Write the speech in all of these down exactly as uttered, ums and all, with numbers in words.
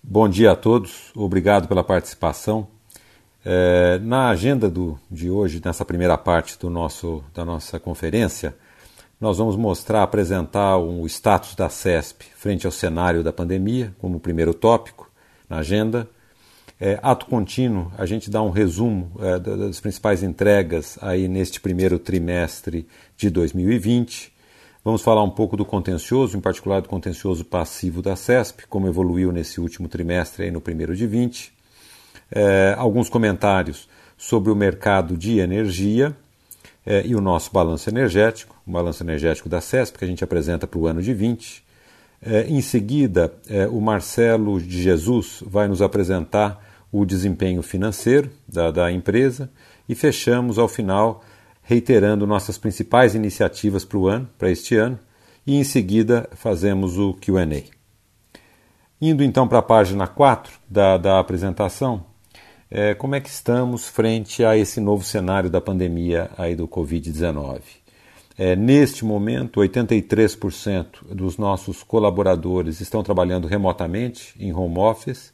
Bom dia a todos, obrigado pela participação. É, na agenda do, de hoje, nessa primeira parte do nosso, da nossa conferência, nós vamos mostrar, apresentar o status da CESP frente ao cenário da pandemia, como primeiro tópico na agenda. É, ato contínuo, a gente dá um resumo é, das principais entregas aí neste primeiro trimestre de dois mil e vinte. Vamos falar um pouco do contencioso, em particular do contencioso passivo da CESP, como evoluiu nesse último trimestre, aí no primeiro de vinte. É, alguns comentários sobre o mercado de energia é, e o nosso balanço energético, o balanço energético da CESP, que a gente apresenta para o ano de vinte. É, em seguida, é, o Marcelo de Jesus vai nos apresentar o desempenho financeiro da, da empresa e fechamos, ao final, reiterando nossas principais iniciativas para o ano, para este ano, e em seguida fazemos o Q and A. Indo então para a página quatro da, da apresentação, é, como é que estamos frente a esse novo cenário da pandemia aí do covid dezenove? É, neste momento, oitenta e três por cento dos nossos colaboradores estão trabalhando remotamente, em home office.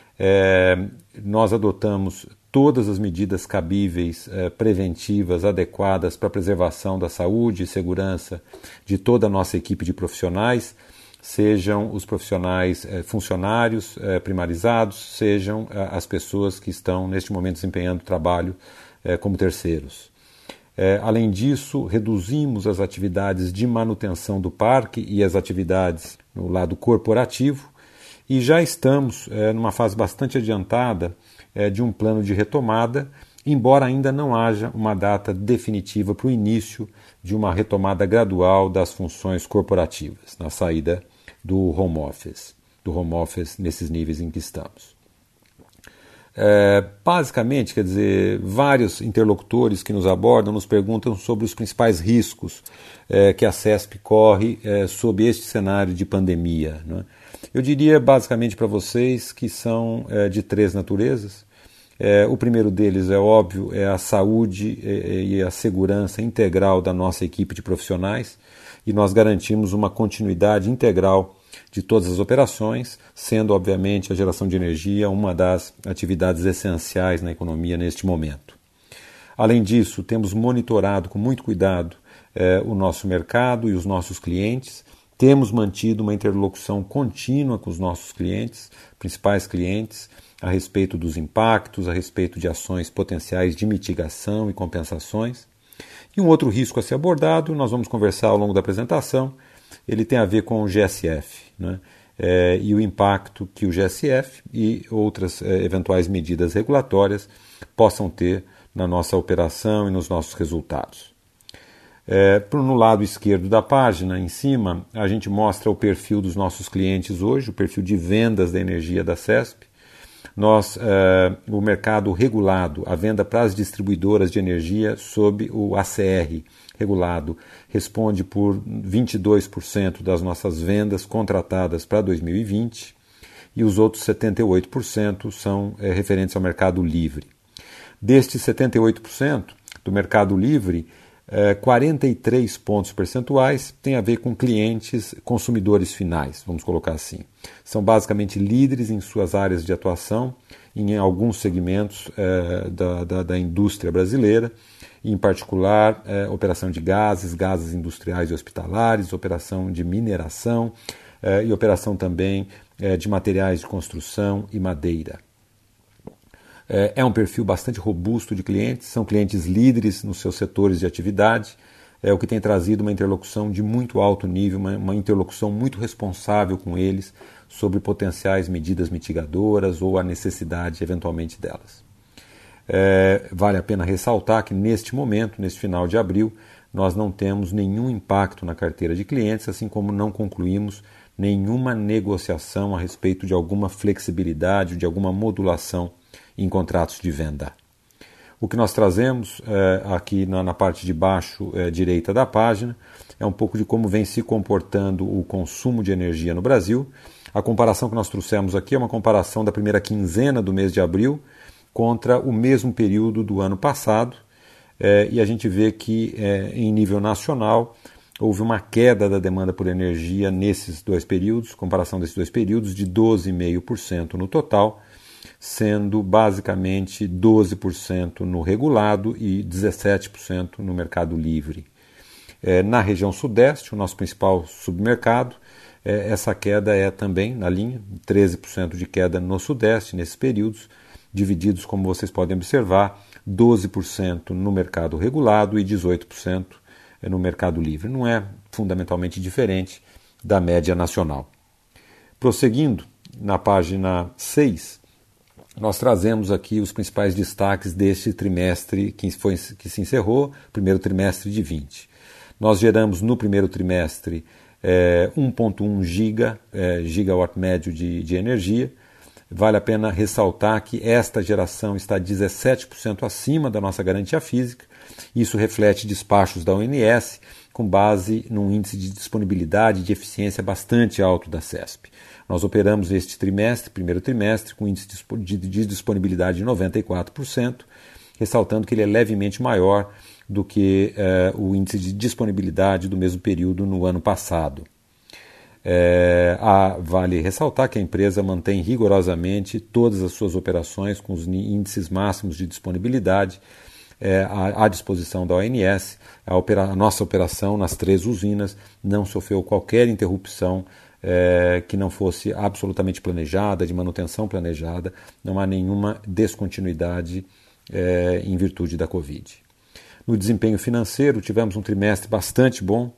É, nós adotamos todas as medidas cabíveis, eh, preventivas, adequadas para a preservação da saúde e segurança de toda a nossa equipe de profissionais, sejam os profissionais eh, funcionários eh, primarizados, sejam eh, as pessoas que estão neste momento desempenhando trabalho eh, como terceiros. Eh, além disso, reduzimos as atividades de manutenção do parque e as atividades no lado corporativo e já estamos eh, numa fase bastante adiantada de um plano de retomada, embora ainda não haja uma data definitiva para o início de uma retomada gradual das funções corporativas, na saída do home office, do home office nesses níveis em que estamos. É, basicamente, quer dizer, vários interlocutores que nos abordam nos perguntam sobre os principais riscos é, que a CESP corre é, sob este cenário de pandemia, não é? Eu diria basicamente para vocês que são é, de três naturezas. É, o primeiro deles, é óbvio, é a saúde e, e a segurança integral da nossa equipe de profissionais, e nós garantimos uma continuidade integral de todas as operações, sendo, obviamente, a geração de energia uma das atividades essenciais na economia neste momento. Além disso, temos monitorado com muito cuidado é, o nosso mercado e os nossos clientes. Temos mantido uma interlocução contínua com os nossos clientes, principais clientes, a respeito dos impactos, a respeito de ações potenciais de mitigação e compensações. E um outro risco a ser abordado, nós vamos conversar ao longo da apresentação, ele tem a ver com o G S F, né? É, e o impacto que o G S F e outras é, eventuais medidas regulatórias possam ter na nossa operação e nos nossos resultados. É, no lado esquerdo da página, em cima, a gente mostra o perfil dos nossos clientes hoje, o perfil de vendas da energia da CESP. Nós, é, o mercado regulado, a venda para as distribuidoras de energia sob o A C R regulado, responde por vinte e dois por cento das nossas vendas contratadas para dois mil e vinte e os outros setenta e oito por cento são é, referentes ao mercado livre. Destes setenta e oito por cento do mercado livre, quarenta e três pontos percentuais tem a ver com clientes consumidores finais, vamos colocar assim. São basicamente líderes em suas áreas de atuação, em alguns segmentos eh, da, da, da indústria brasileira, em particular eh, operação de gases, gases industriais e hospitalares, operação de mineração eh, e operação também eh, de materiais de construção e madeira. É um perfil bastante robusto de clientes, são clientes líderes nos seus setores de atividade, é o que tem trazido uma interlocução de muito alto nível, uma, uma interlocução muito responsável com eles sobre potenciais medidas mitigadoras ou a necessidade eventualmente delas. É, vale a pena ressaltar que neste momento, neste final de abril, nós não temos nenhum impacto na carteira de clientes, assim como não concluímos nenhuma negociação a respeito de alguma flexibilidade, de alguma modulação em contratos de venda. O que nós trazemos é, aqui na, na parte de baixo é, direita da página é um pouco de como vem se comportando o consumo de energia no Brasil. A comparação que nós trouxemos aqui é uma comparação da primeira quinzena do mês de abril contra o mesmo período do ano passado, é, e a gente vê que é, em nível nacional houve uma queda da demanda por energia nesses dois períodos, comparação desses dois períodos, de doze vírgula cinco por cento no total, sendo basicamente doze por cento no regulado e dezessete por cento no mercado livre. É, na região sudeste, o nosso principal submercado, é, essa queda é também na linha, treze por cento de queda no sudeste nesses períodos, divididos, como vocês podem observar, doze por cento no mercado regulado e dezoito por cento no mercado livre. Não é fundamentalmente diferente da média nacional. Prosseguindo, na página seis, nós trazemos aqui os principais destaques deste trimestre que, foi, que se encerrou, primeiro trimestre de vinte. Nós geramos no primeiro trimestre é, um vírgula um giga, é, gigawatt médio de, de energia. Vale a pena ressaltar que esta geração está dezessete por cento acima da nossa garantia física. Isso reflete despachos da O N S com base num índice de disponibilidade e de eficiência bastante alto da CESP. Nós operamos este trimestre, primeiro trimestre, com índice de disponibilidade de noventa e quatro por cento, ressaltando que ele é levemente maior do que eh, o índice de disponibilidade do mesmo período no ano passado. É, a, vale ressaltar que a empresa mantém rigorosamente todas as suas operações com os índices máximos de disponibilidade é, à, à disposição da O N S. A, opera, a nossa operação nas três usinas não sofreu qualquer interrupção é, que não fosse absolutamente planejada, de manutenção planejada. Não há nenhuma descontinuidade é, em virtude da Covid. No desempenho financeiro, tivemos um trimestre bastante bom.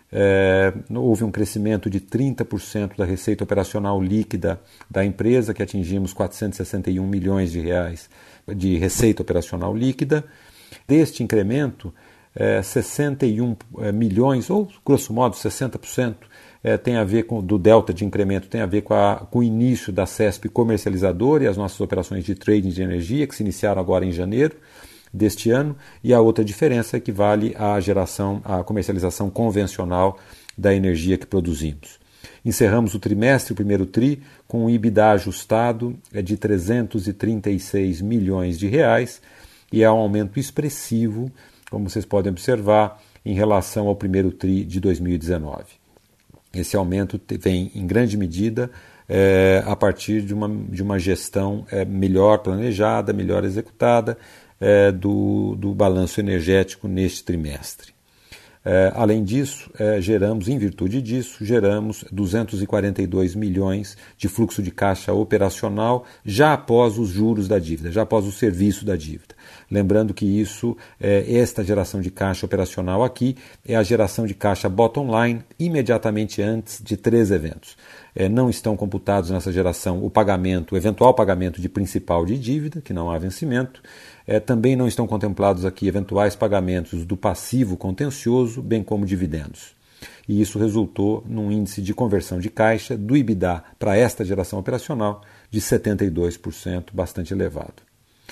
É, houve um crescimento de trinta por cento da receita operacional líquida da empresa, que atingimos quatrocentos e sessenta e um milhões de reais de receita operacional líquida. Deste incremento, é, sessenta e um milhões, ou grosso modo sessenta por cento, é, tem a ver com, do delta de incremento, tem a ver com, a, com o início da CESP comercializadora e as nossas operações de trading de energia, que se iniciaram agora em janeiro deste ano, e a outra diferença equivale à geração, à comercialização convencional da energia que produzimos. Encerramos o trimestre, o primeiro tri, com um EBITDA ajustado de trezentos e trinta e seis milhões de reais, e é um aumento expressivo, como vocês podem observar, em relação ao primeiro tri de dois mil e dezenove. Esse aumento vem, em grande medida, é, a partir de uma, de uma gestão é, melhor planejada, melhor executada, É, do, do balanço energético neste trimestre. É, além disso, é, geramos, em virtude disso, geramos duzentos e quarenta e dois milhões de fluxo de caixa operacional já após os juros da dívida, já após o serviço da dívida. Lembrando que isso, é, esta geração de caixa operacional aqui é a geração de caixa bottom line imediatamente antes de três eventos. É, não estão computados nessa geração o pagamento, o eventual pagamento de principal de dívida, que não há vencimento. É, também não estão contemplados aqui eventuais pagamentos do passivo contencioso, bem como dividendos. E isso resultou num índice de conversão de caixa do EBITDA para esta geração operacional de setenta e dois por cento, bastante elevado.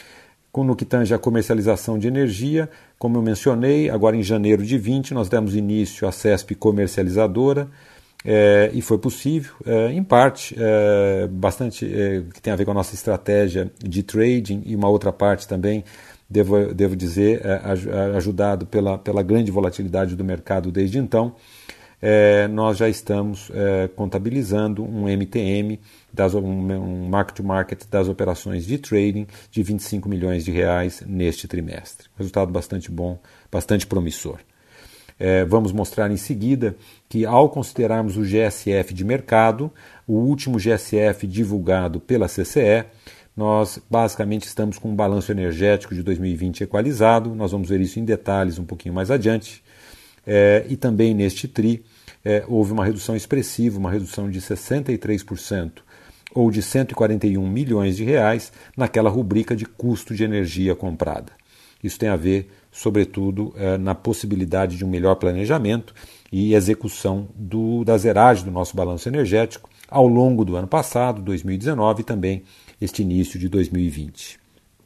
No que tange à comercialização de energia, como eu mencionei, agora em janeiro de vinte nós demos início à CESP comercializadora, É, e foi possível, é, em parte, é, bastante é, que tem a ver com a nossa estratégia de trading, e uma outra parte também, devo, devo dizer, é, ajudado pela, pela grande volatilidade do mercado desde então. É, nós já estamos é, contabilizando um M T M, das, um, um mark-to-market das operações de trading de vinte e cinco milhões de reais neste trimestre. Resultado bastante bom, bastante promissor. É, vamos mostrar em seguida que, ao considerarmos o G S F de mercado, o último G S F divulgado pela C C E, nós basicamente estamos com um balanço energético de dois mil e vinte equalizado. Nós vamos ver isso em detalhes um pouquinho mais adiante. É, e também neste tri é, houve uma redução expressiva, uma redução de sessenta e três por cento, ou de cento e quarenta e um milhões de reais, naquela rubrica de custo de energia comprada. Isso tem a ver, sobretudo, na possibilidade de um melhor planejamento e execução do, da zeragem do nosso balanço energético ao longo do ano passado, dois mil e dezenove, e também este início de dois mil e vinte.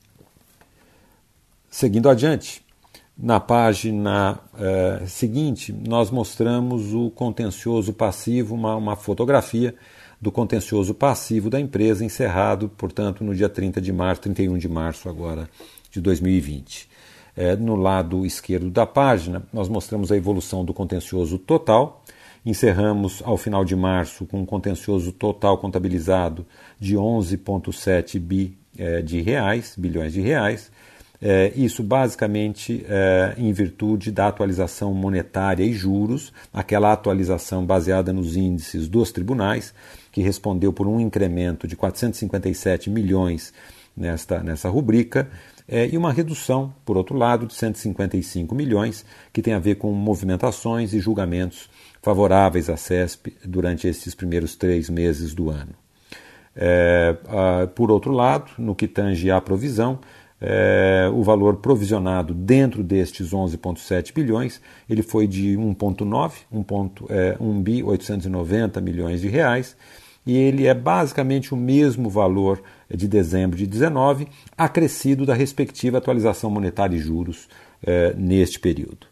Seguindo adiante, na página eh, seguinte, nós mostramos o contencioso passivo, uma, uma fotografia do contencioso passivo da empresa, encerrado, portanto, no dia trinta de março, trinta e um de março agora, de dois mil e vinte. É, no lado esquerdo da página, nós mostramos a evolução do contencioso total. Encerramos ao final de março com um contencioso total contabilizado de onze vírgula sete bi é, de reais, bilhões de reais. É, isso basicamente é, em virtude da atualização monetária e juros, aquela atualização baseada nos índices dos tribunais, que respondeu por um incremento de quatrocentos e cinquenta e sete milhões nesta, nessa rubrica, é, e uma redução, por outro lado, de cento e cinquenta e cinco milhões, que tem a ver com movimentações e julgamentos favoráveis à C E S P durante esses primeiros três meses do ano. É, a, por outro lado, no que tange à provisão, é, o valor provisionado dentro destes onze vírgula sete bilhões, ele foi de um vírgula nove, um bi oitocentos e noventa milhões de reais, e ele é basicamente o mesmo valor de dezembro de dezenove, acrescido da respectiva atualização monetária e juros é, neste período.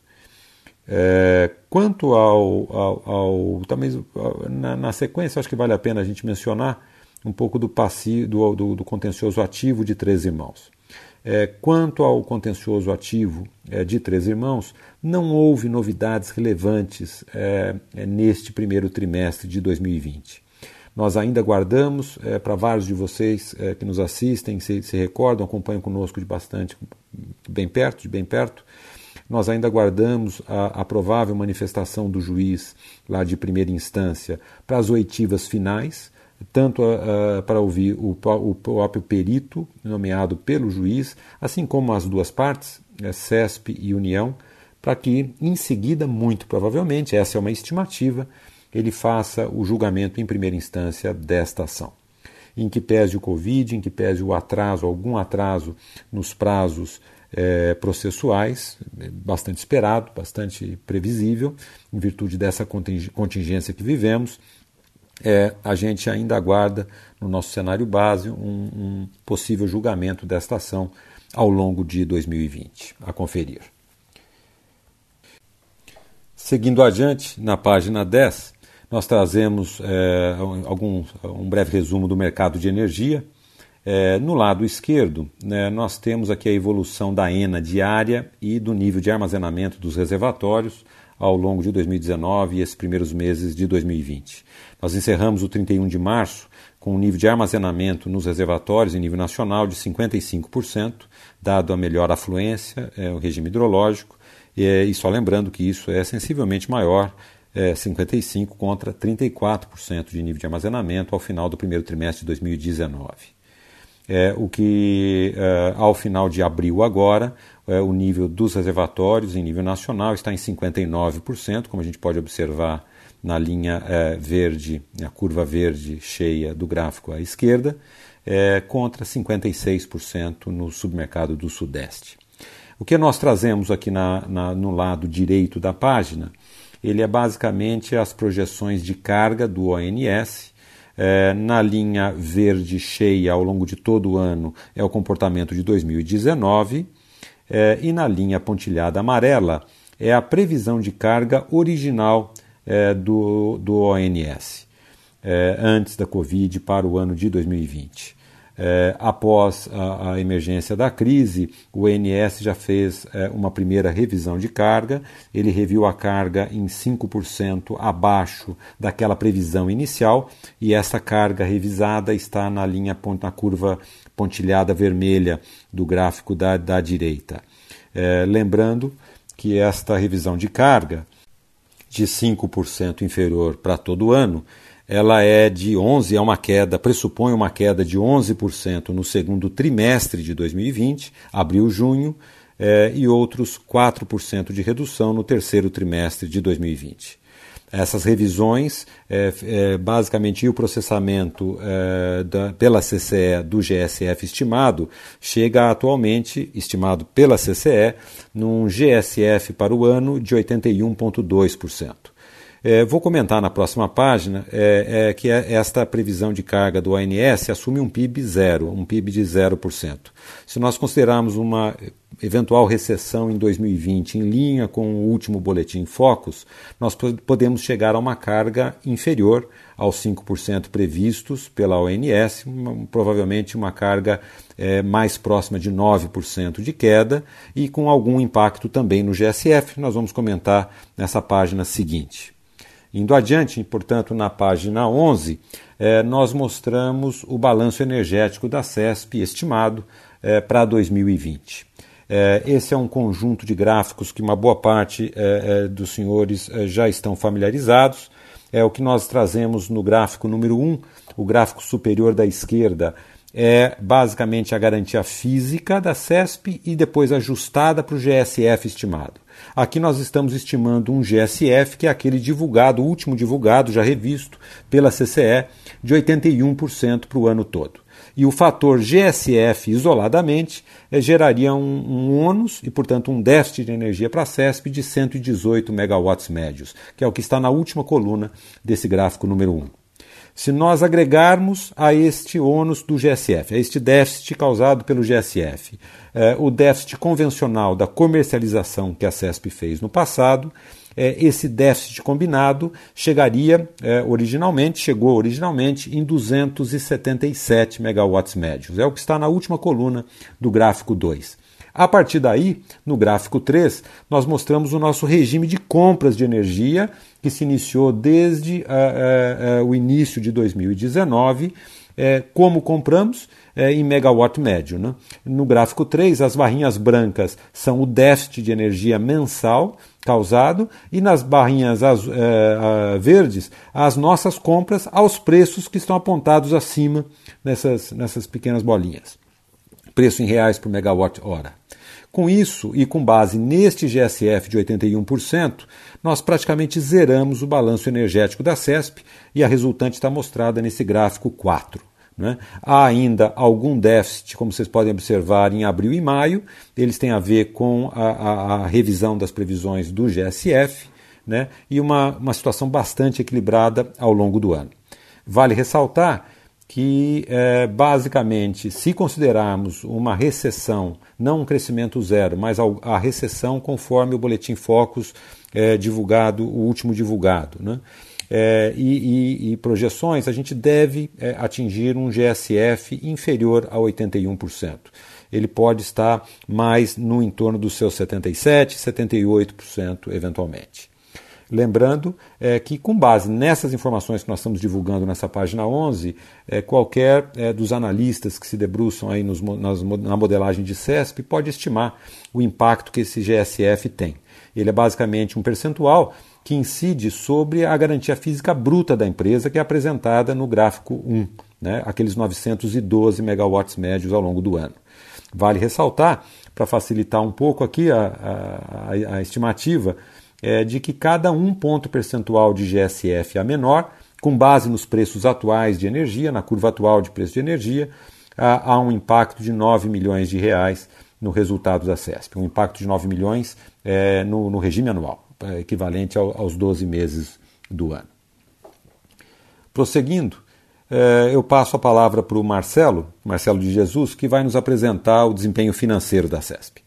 É, quanto ao, ao, ao também na, na sequência, acho que vale a pena a gente mencionar um pouco do, passivo, do, do, do contencioso ativo de Três Irmãos. É, quanto ao contencioso ativo é, de Três Irmãos, não houve novidades relevantes é, é, neste primeiro trimestre de dois mil e vinte. Nós ainda guardamos, é, para vários de vocês é, que nos assistem, se, se recordam, acompanham conosco de bastante, bem perto, de bem perto, nós ainda guardamos a, a provável manifestação do juiz lá de primeira instância para as oitivas finais, tanto a, a, para ouvir o, o próprio perito nomeado pelo juiz, assim como as duas partes, é, C E S P e União, para que em seguida, muito provavelmente, essa é uma estimativa, ele faça o julgamento em primeira instância desta ação. Em que pese o Covid, em que pese o atraso, algum atraso nos prazos é, processuais, bastante esperado, bastante previsível, em virtude dessa contingência que vivemos, é, a gente ainda aguarda, no nosso cenário base, um, um possível julgamento desta ação ao longo de dois mil e vinte, a conferir. Seguindo adiante, na página dez, nós trazemos é, algum, um breve resumo do mercado de energia. É, no lado esquerdo, né, nós temos aqui a evolução da E N A diária e do nível de armazenamento dos reservatórios ao longo de dois mil e dezenove e esses primeiros meses de dois mil e vinte. Nós encerramos o trinta e um de março com um nível de armazenamento nos reservatórios em nível nacional de cinquenta e cinco por cento, dado a melhor afluência, é, o regime hidrológico, e, e só lembrando que isso é sensivelmente maior, É, cinquenta e cinco por cento contra trinta e quatro por cento de nível de armazenamento ao final do primeiro trimestre de dois mil e dezenove. É, o que, é, ao final de abril agora, é, o nível dos reservatórios em nível nacional está em cinquenta e nove por cento, como a gente pode observar na linha é, verde, a curva verde cheia do gráfico à esquerda, é, contra cinquenta e seis por cento no submercado do Sudeste. O que nós trazemos aqui na, na, no lado direito da página, ele é basicamente as projeções de carga do O N S. É, na linha verde cheia ao longo de todo o ano é o comportamento de dois mil e dezenove, é, e na linha pontilhada amarela é a previsão de carga original é, do, do O N S, é, antes da Covid para o ano de dois mil e vinte. É, após a, a emergência da crise, o O N S já fez é, uma primeira revisão de carga, ele reviu a carga em cinco por cento abaixo daquela previsão inicial, e essa carga revisada está na linha na curva pontilhada vermelha do gráfico da, da direita. É, lembrando que esta revisão de carga, de cinco por cento inferior para todo o ano, ela é de onze, é uma queda, pressupõe uma queda de onze por cento no segundo trimestre de dois mil e vinte, abril-junho, eh, e outros quatro por cento de redução no terceiro trimestre de dois mil e vinte. Essas revisões, é, é, basicamente, e o processamento é, da, pela C C E do G S F estimado, chega atualmente, estimado pela C C E, num G S F para o ano de oitenta e um vírgula dois por cento. É, vou comentar na próxima página é, é, que é esta previsão de carga do O N S assume um P I B zero, um P I B de zero por cento. Se nós considerarmos uma eventual recessão em dois mil e vinte em linha com o último boletim Focus, nós podemos chegar a uma carga inferior aos cinco por cento previstos pela O N S, uma, provavelmente uma carga é, mais próxima de nove por cento de queda e com algum impacto também no G S F. Nós vamos comentar nessa página seguinte. Indo adiante, portanto, na página onze, eh, nós mostramos o balanço energético da CESP estimado eh, para dois mil e vinte. Eh, esse é um conjunto de gráficos que uma boa parte eh, eh, dos senhores eh, já estão familiarizados. É o que nós trazemos no gráfico número um, o gráfico superior da esquerda, é basicamente a garantia física da CESP e depois ajustada para o G S F estimado. Aqui nós estamos estimando um G S F, que é aquele divulgado, o último divulgado, já revisto pela C C E, de oitenta e um por cento para o ano todo. E o fator G S F isoladamente eh, geraria um, um ônus e, portanto, um déficit de energia para a CESP de cento e dezoito megawatts médios, que é o que está na última coluna desse gráfico número um. Se nós agregarmos a este ônus do G S F, a este déficit causado pelo G S F, eh, o déficit convencional da comercialização que a CESP fez no passado, eh, esse déficit combinado chegaria eh, originalmente, chegou originalmente em duzentos e setenta e sete megawatts médios. É o que está na última coluna do gráfico dois. A partir daí, no gráfico três, nós mostramos o nosso regime de compras de energia, que se iniciou desde uh, uh, uh, o início de dois mil e dezenove, uh, como compramos uh, em megawatt médio. Né? No gráfico três, as barrinhas brancas são o déficit de energia mensal causado, e nas barrinhas as, uh, uh, verdes, as nossas compras aos preços que estão apontados acima nessas, nessas pequenas bolinhas. Preço em reais por megawatt-hora. Com isso, e com base neste G S F de oitenta e um por cento, nós praticamente zeramos o balanço energético da CESP e a resultante está mostrada nesse gráfico quatro. Né? Há ainda algum déficit, como vocês podem observar, em abril e maio. Eles têm a ver com a, a, a revisão das previsões do G S F, né? E uma, uma situação bastante equilibrada ao longo do ano. Vale ressaltar que, é, basicamente, se considerarmos uma recessão, não um crescimento zero, mas a recessão conforme o Boletim Focus é, divulgado, o último divulgado, né? É, e, e, e projeções, a gente deve é, atingir um G S F inferior a oitenta e um por cento. Ele pode estar mais no entorno dos seus setenta e sete por cento, setenta e oito por cento eventualmente. Lembrando é, que, com base nessas informações que nós estamos divulgando nessa página onze, é, qualquer é, dos analistas que se debruçam aí nos, nas, na modelagem de CESP pode estimar o impacto que esse G S F tem. Ele é basicamente um percentual que incide sobre a garantia física bruta da empresa, que é apresentada no gráfico um, né, aqueles novecentos e doze megawatts médios ao longo do ano. Vale ressaltar, para facilitar um pouco aqui a, a, a estimativa, é de que cada um ponto percentual de G S F a menor, com base nos preços atuais de energia, na curva atual de preço de energia, há, há um impacto de nove milhões de reais no resultado da CESP. Um impacto de nove milhões é, no, no regime anual, é, equivalente ao, aos doze meses do ano. Prosseguindo, é, eu passo a palavra para o Marcelo, Marcelo de Jesus, que vai nos apresentar o desempenho financeiro da CESP.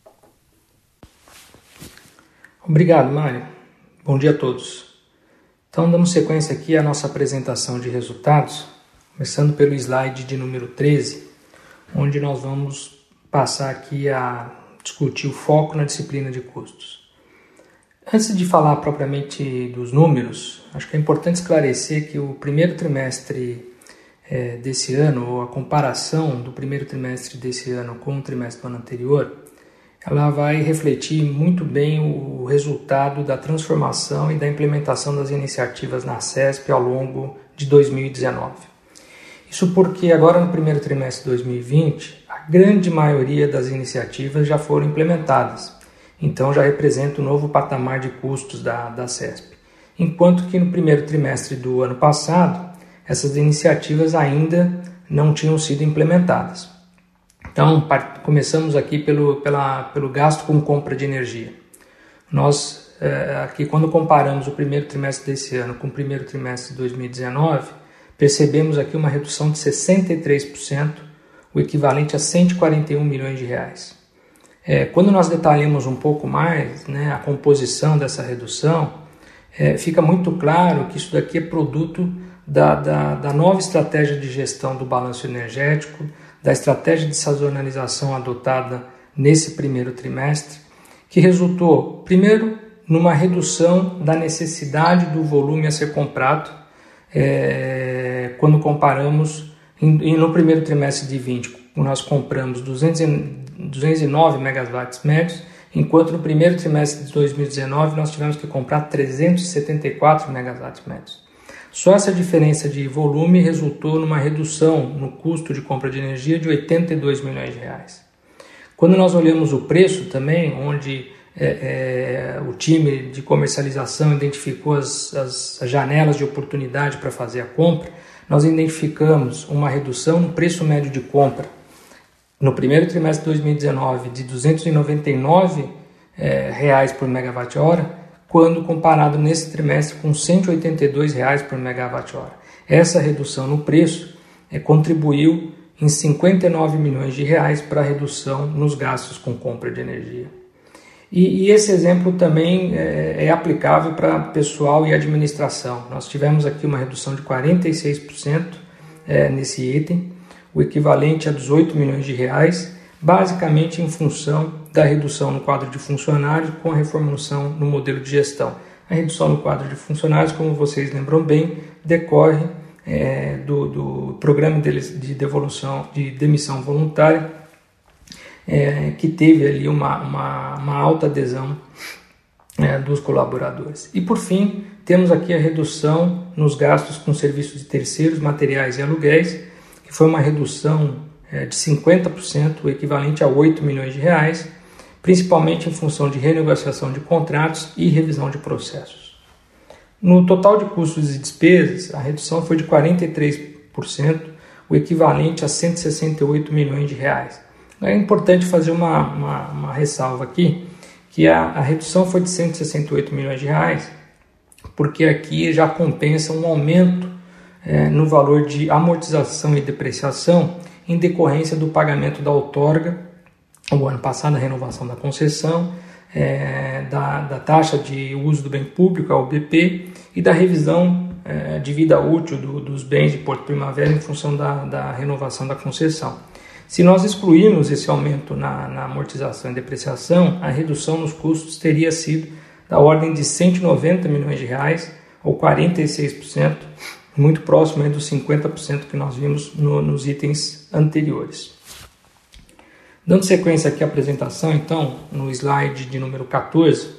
Obrigado, Mário. Bom dia a todos. Então, damos sequência aqui à nossa apresentação de resultados, começando pelo slide de número treze, onde nós vamos passar aqui a discutir o foco na disciplina de custos. Antes de falar propriamente dos números, acho que é importante esclarecer que o primeiro trimestre é, desse ano, ou a comparação do primeiro trimestre desse ano com o trimestre do ano anterior, ela vai refletir muito bem o resultado da transformação e da implementação das iniciativas na CESP ao longo de dois mil e dezenove. Isso porque agora no primeiro trimestre de dois mil e vinte, a grande maioria das iniciativas já foram implementadas, então já representa um novo patamar de custos da, da CESP. Enquanto que no primeiro trimestre do ano passado, essas iniciativas ainda não tinham sido implementadas. Então, começamos aqui pelo, pela, pelo gasto com compra de energia. Nós é, aqui quando comparamos o primeiro trimestre desse ano com o primeiro trimestre de dois mil e dezenove, percebemos aqui uma redução de sessenta e três por cento, o equivalente a cento e quarenta e um milhões de reais. É, quando nós detalhamos um pouco mais, né, a composição dessa redução, é, fica muito claro que isso daqui é produto da, da, da nova estratégia de gestão do balanço energético, da estratégia de sazonalização adotada nesse primeiro trimestre, que resultou, primeiro, numa redução da necessidade do volume a ser comprado, é, quando comparamos em, no primeiro trimestre de vinte, nós compramos duzentos e nove megawatts médios, enquanto no primeiro trimestre de dois mil e dezenove nós tivemos que comprar trezentos e setenta e quatro megawatts médios. Só essa diferença de volume resultou numa redução no custo de compra de energia de oitenta e dois milhões de reais. Quando nós olhamos o preço também, onde é, é, o time de comercialização identificou as, as janelas de oportunidade para fazer a compra, nós identificamos uma redução no preço médio de compra no primeiro trimestre de dois mil e dezenove de duzentos e noventa e nove é, reais por megawatt-hora, quando comparado nesse trimestre com cento e oitenta e dois reais por megawatt-hora. Essa redução no preço é, contribuiu em cinquenta e nove milhões de reais para a redução nos gastos com compra de energia. E, e esse exemplo também é, é aplicável para pessoal e administração. Nós tivemos aqui uma redução de quarenta e seis por cento é, nesse item, o equivalente a dezoito milhões de reais, basicamente em função da redução no quadro de funcionários com a reformulação no modelo de gestão. A redução no quadro de funcionários, como vocês lembram bem, decorre é, do, do programa de, de devolução, de demissão voluntária, é, que teve ali uma, uma, uma alta adesão é, dos colaboradores. E por fim, temos aqui a redução nos gastos com serviços de terceiros, materiais e aluguéis, que foi uma redução é, de cinquenta por cento, o equivalente a oito milhões de reais, principalmente em função de renegociação de contratos e revisão de processos. No total de custos e despesas, a redução foi de quarenta e três por cento, o equivalente a cento e sessenta e oito milhões de reais. É importante fazer uma, uma, uma ressalva aqui, que a, a redução foi de cento e sessenta e oito milhões de reais, porque aqui já compensa um aumento é, no valor de amortização e depreciação em decorrência do pagamento da outorga, o ano passado a renovação da concessão, é, da, da taxa de uso do bem público, a U B P, e da revisão é, de vida útil do, dos bens de Porto Primavera em função da, da renovação da concessão. Se nós excluirmos esse aumento na, na amortização e depreciação, a redução nos custos teria sido da ordem de cento e noventa milhões de reais, ou quarenta e seis por cento, muito próximo aí dos cinquenta por cento que nós vimos no, nos itens anteriores. Dando sequência aqui à apresentação, então, no slide de número quatorze,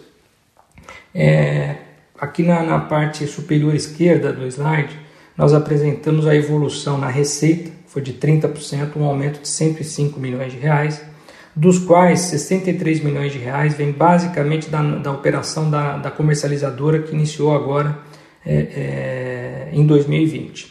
é, aqui na, na parte superior esquerda do slide, nós apresentamos a evolução na receita, foi de trinta por cento, um aumento de cento e cinco milhões de reais, dos quais sessenta e três milhões de reais vem basicamente da, da operação da, da comercializadora que iniciou agora é, é, em dois mil e vinte.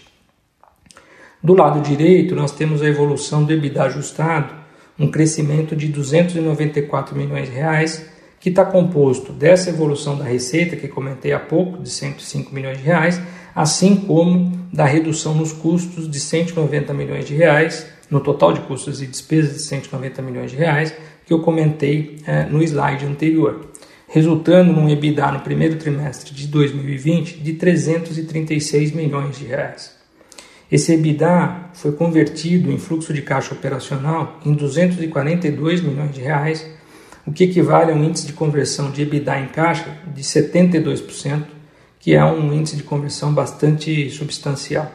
Do lado direito, nós temos a evolução do EBITDA ajustado, um crescimento de duzentos e noventa e quatro milhões de reais, que está composto dessa evolução da receita, que comentei há pouco, de cento e cinco milhões de reais, assim como da redução nos custos de cento e noventa milhões de reais, no total de custos e despesas de cento e noventa milhões de reais, que eu comentei é, no slide anterior, resultando num EBITDA no primeiro trimestre de dois mil e vinte de trezentos e trinta e seis milhões de reais. Esse EBITDA foi convertido em fluxo de caixa operacional em duzentos e quarenta e dois milhões de reais, o que equivale a um índice de conversão de EBITDA em caixa de setenta e dois por cento, que é um índice de conversão bastante substancial.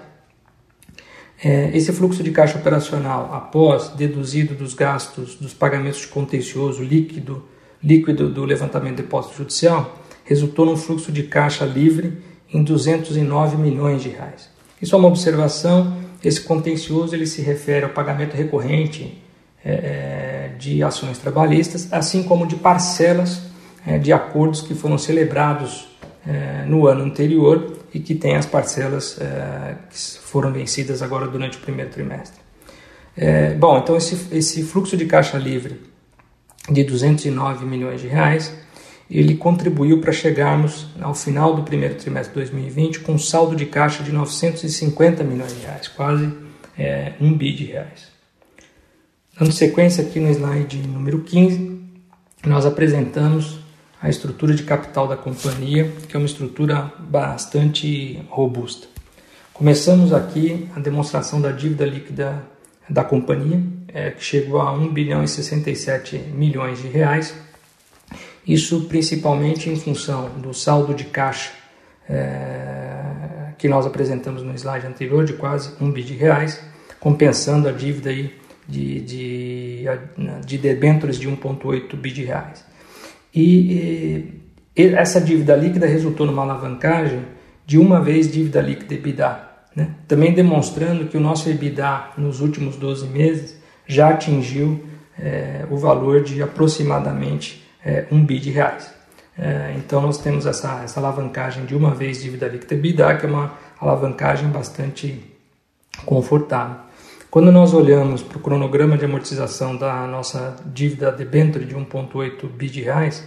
É, esse fluxo de caixa operacional, após deduzido dos gastos dos pagamentos de contencioso líquido, líquido do levantamento de depósito judicial, resultou num fluxo de caixa livre em duzentos e nove milhões de reais. Isso é uma observação, esse contencioso ele se refere ao pagamento recorrente é, de ações trabalhistas, assim como de parcelas é, de acordos que foram celebrados é, no ano anterior e que tem as parcelas é, que foram vencidas agora durante o primeiro trimestre. É, bom, então esse, esse fluxo de caixa livre de duzentos e nove milhões de reais, ele contribuiu para chegarmos ao final do primeiro trimestre de dois mil e vinte com um saldo de caixa de novecentos e cinquenta milhões de reais, quase é, um bi de reais. Dando sequência aqui no slide número quinze, nós apresentamos a estrutura de capital da companhia, que é uma estrutura bastante robusta. Começamos aqui a demonstração da dívida líquida da companhia, é, que chegou a um bilhão e sessenta e sete milhões de reais. Isso principalmente em função do saldo de caixa é, que nós apresentamos no slide anterior, de quase um bi de reais, compensando a dívida aí de, de, de debêntures de um vírgula oito bi de reais. E, e essa dívida líquida resultou numa alavancagem de uma vez dívida líquida EBITDA, né? Também demonstrando que o nosso EBITDA nos últimos doze meses já atingiu é, o valor de aproximadamente é, um bi de reais. É, então nós temos essa, essa alavancagem de uma vez dívida líquida EBITDA, que é uma alavancagem bastante confortável. Quando nós olhamos para o cronograma de amortização da nossa dívida debênture de um vírgula oito bi de reais,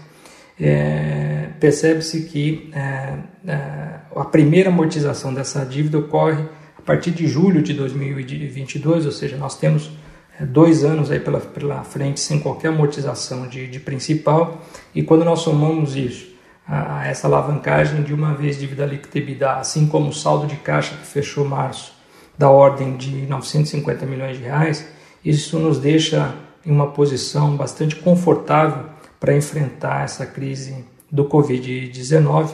é, percebe-se que é, é, a primeira amortização dessa dívida ocorre a partir de julho de dois mil e vinte e dois, ou seja, nós temos é, dois anos aí pela, pela frente sem qualquer amortização de, de principal, e quando nós somamos isso a, a essa alavancagem de uma vez dívida líquida EBITDA, assim como o saldo de caixa que fechou março da ordem de novecentos e cinquenta milhões de reais, isso nos deixa em uma posição bastante confortável para enfrentar essa crise do covid dezenove.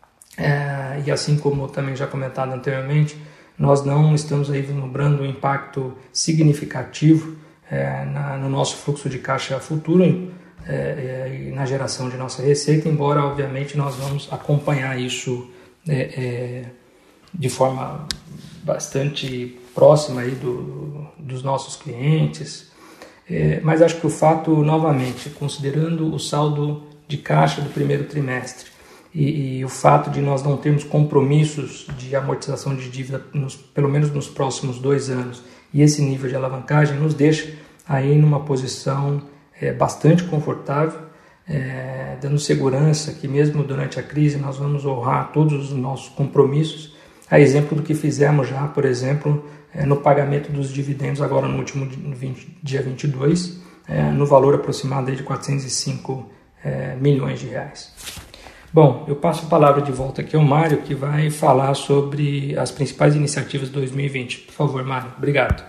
É, e assim como também já comentado anteriormente, nós não estamos aí vislumbrando um impacto significativo é, na, no nosso fluxo de caixa futuro é, é, e na geração de nossa receita, embora obviamente nós vamos acompanhar isso é, é, de forma bastante próxima aí do, dos nossos clientes, é, mas acho que o fato, novamente, considerando o saldo de caixa do primeiro trimestre e, e o fato de nós não termos compromissos de amortização de dívida, nos, pelo menos nos próximos dois anos, e esse nível de alavancagem nos deixa aí numa posição é, bastante confortável, é, dando segurança que mesmo durante a crise nós vamos honrar todos os nossos compromissos, a exemplo do que fizemos já, por exemplo, no pagamento dos dividendos agora no último dia vinte e dois, no valor aproximado de quatrocentos e cinco milhões de reais. Bom, eu passo a palavra de volta aqui ao Mário, que vai falar sobre as principais iniciativas de dois mil e vinte. Por favor, Mário. Obrigado.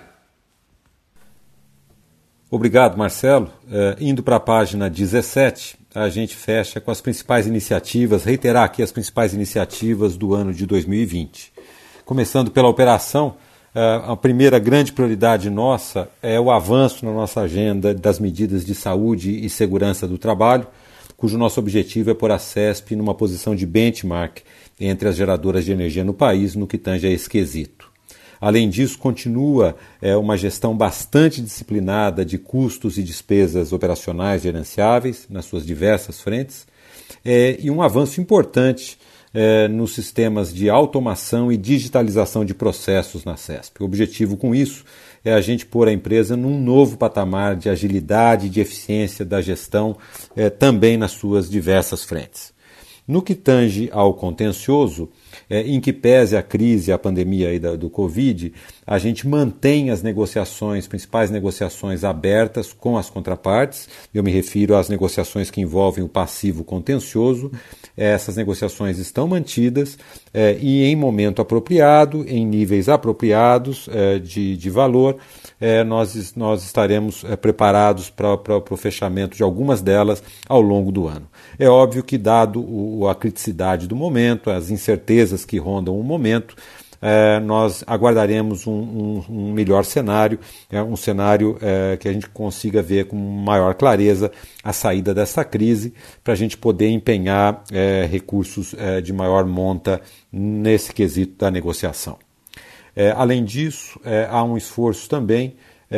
Obrigado, Marcelo. É, indo para a página dezessete, a gente fecha com as principais iniciativas, reiterar aqui as principais iniciativas do ano de dois mil e vinte. Começando pela operação, a primeira grande prioridade nossa é o avanço na nossa agenda das medidas de saúde e segurança do trabalho, cujo nosso objetivo é pôr a CESP numa posição de benchmark entre as geradoras de energia no país no que tange a esse quesito. Além disso, continua é, uma gestão bastante disciplinada de custos e despesas operacionais gerenciáveis nas suas diversas frentes é, e um avanço importante é, nos sistemas de automação e digitalização de processos na CESP. O objetivo com isso é a gente pôr a empresa num novo patamar de agilidade e de eficiência da gestão é, também nas suas diversas frentes. No que tange ao contencioso, é, em que pese a crise, a pandemia aí da, do Covid, a gente mantém as negociações, principais negociações abertas com as contrapartes. Eu me refiro às negociações que envolvem o passivo contencioso. É, essas negociações estão mantidas é, e em momento apropriado, em níveis apropriados é, de, de valor, é, nós, nós estaremos é, preparados para o fechamento de algumas delas ao longo do ano. É óbvio que, dado o, a criticidade do momento, as incertezas que rondam o momento, é, nós aguardaremos um, um, um melhor cenário, é, um cenário é, que a gente consiga ver com maior clareza a saída dessa crise, para a gente poder empenhar é, recursos é, de maior monta nesse quesito da negociação. É, além disso, é, há um esforço também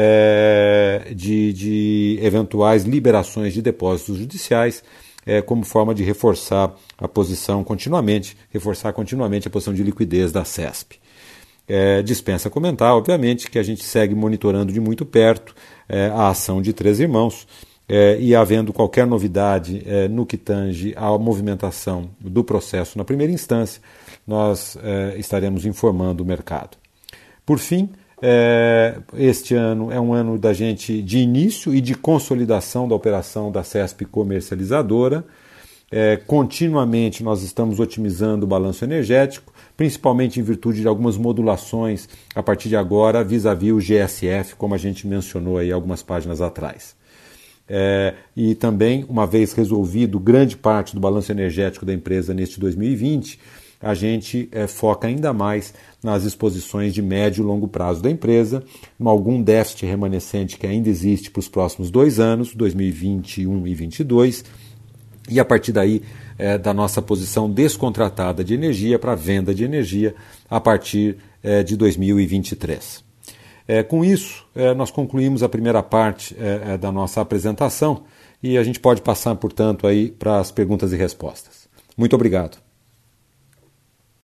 é, de, de eventuais liberações de depósitos judiciais, É, como forma de reforçar a posição continuamente, reforçar continuamente a posição de liquidez da CESP. É, dispensa comentar, obviamente, que a gente segue monitorando de muito perto é, a ação de Três Irmãos é, e havendo qualquer novidade é, no que tange à movimentação do processo na primeira instância, nós é, estaremos informando o mercado. Por fim, é, este ano é um ano da gente de início e de consolidação da operação da CESP Comercializadora. É, continuamente nós estamos otimizando o balanço energético, principalmente em virtude de algumas modulações a partir de agora vis-à-vis o G S F, como a gente mencionou aí algumas páginas atrás. É, e também, uma vez resolvido grande parte do balanço energético da empresa neste dois mil e vinte, a gente é, foca ainda mais nas exposições de médio e longo prazo da empresa, com algum déficit remanescente que ainda existe para os próximos dois anos, dois mil e vinte e um e dois mil e vinte e dois, e a partir daí é, da nossa posição descontratada de energia para venda de energia a partir é, de dois mil e vinte e três. É, com isso, é, nós concluímos a primeira parte é, da nossa apresentação e a gente pode passar, portanto, aí para as perguntas e respostas. Muito obrigado.